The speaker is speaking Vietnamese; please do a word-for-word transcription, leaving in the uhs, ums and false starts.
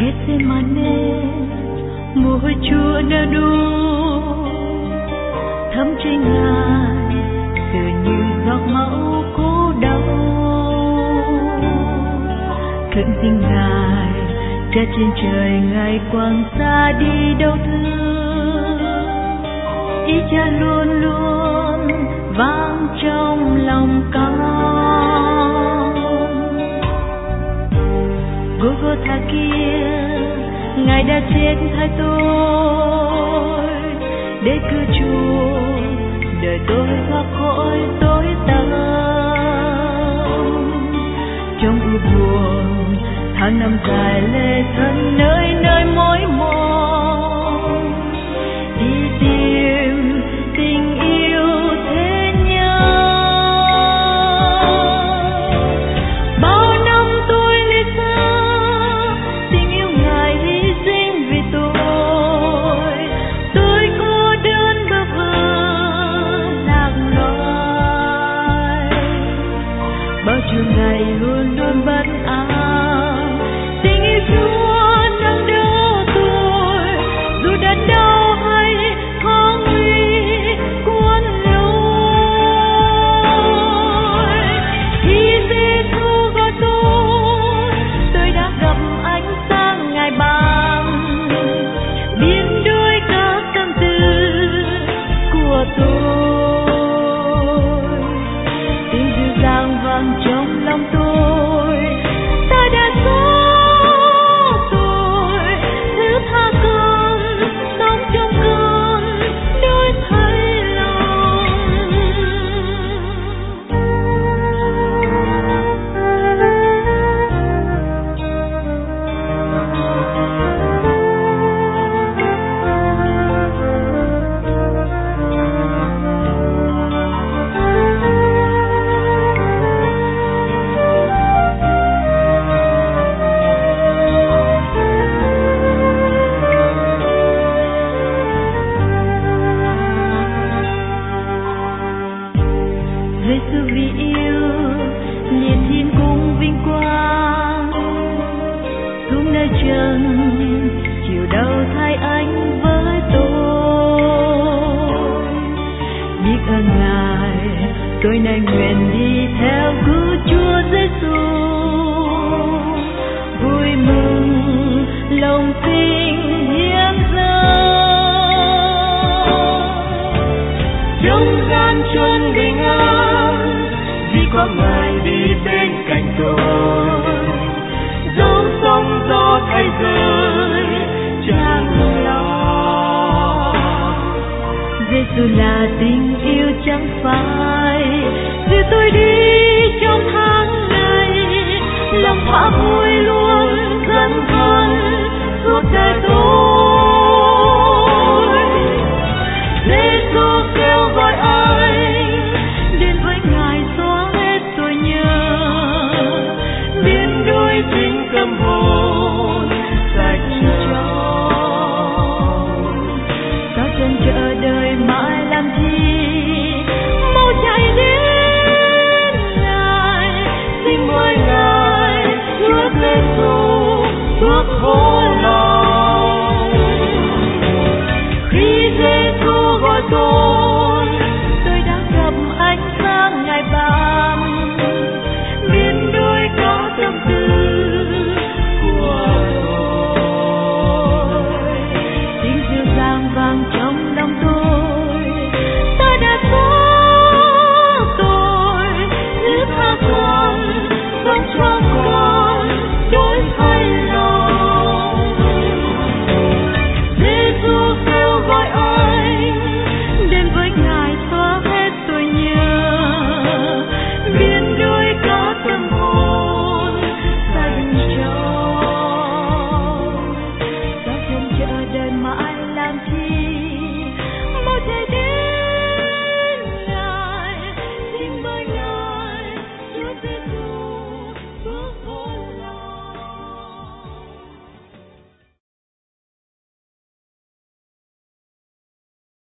Gethsemane mùa Chúa đã đu thấm trên Ngài tựa như giọt máu cố đau khẩn xin Ngài cha trên trời Ngài quang xa đi đâu thương ý cha luôn luôn vang trong lòng con Golgotha kia Ngài đã chết thay tôi để cứu chuộc đời tôi thoát khỏi tối tăm trong u buồn tháng năm dài lệ thân nơi nơi mỏi mòn đi tìm tình yêu thế nhau bao năm tôi lìa xa tình yêu Ngài hy sinh vì tôi tôi cô đơn bơ vơ lạc loài bao chiều ngày luôn luôn bất an tình yêu Chúa nâng đỡ tôi dù đớn đau hay khó nguy cuốn lối khi Giêsu gọi tôi tôi đã gặp ánh sáng Ngài ban biến đổi các tâm tư của tôi tiếng dịu dàng vang trong lòng tôi ta đã sống tôi thứ tha con sống trong con đổi thay Giêsu vì yêu liệt thiên cung vinh quang xuống nơi trần chịu đau thay anh với tôi biết ơn Ngài tôi nay nguyện đi theo cứu Chúa Giêsu vui mừng lòng tin hiến dâng trong gian truân bình an vì có Ngài đi bên cạnh tôi dẫu sóng gió thay rơi chẳng lo Giêsu là tình yêu chẳng phải dìu tôi đi trong tháng ngày lòng thỏa vui luôn dẫn thân suốt đời tôi Giêsu kêu gọi anh đến với Ngài xóa hết tôi nhớ biến đổi chính tâm hồn sạch trong sao chân chờ đời mãi làm chi mau chạy đến Ngài xin mời Ngài Chúa Giêsu thuốc khổ lòng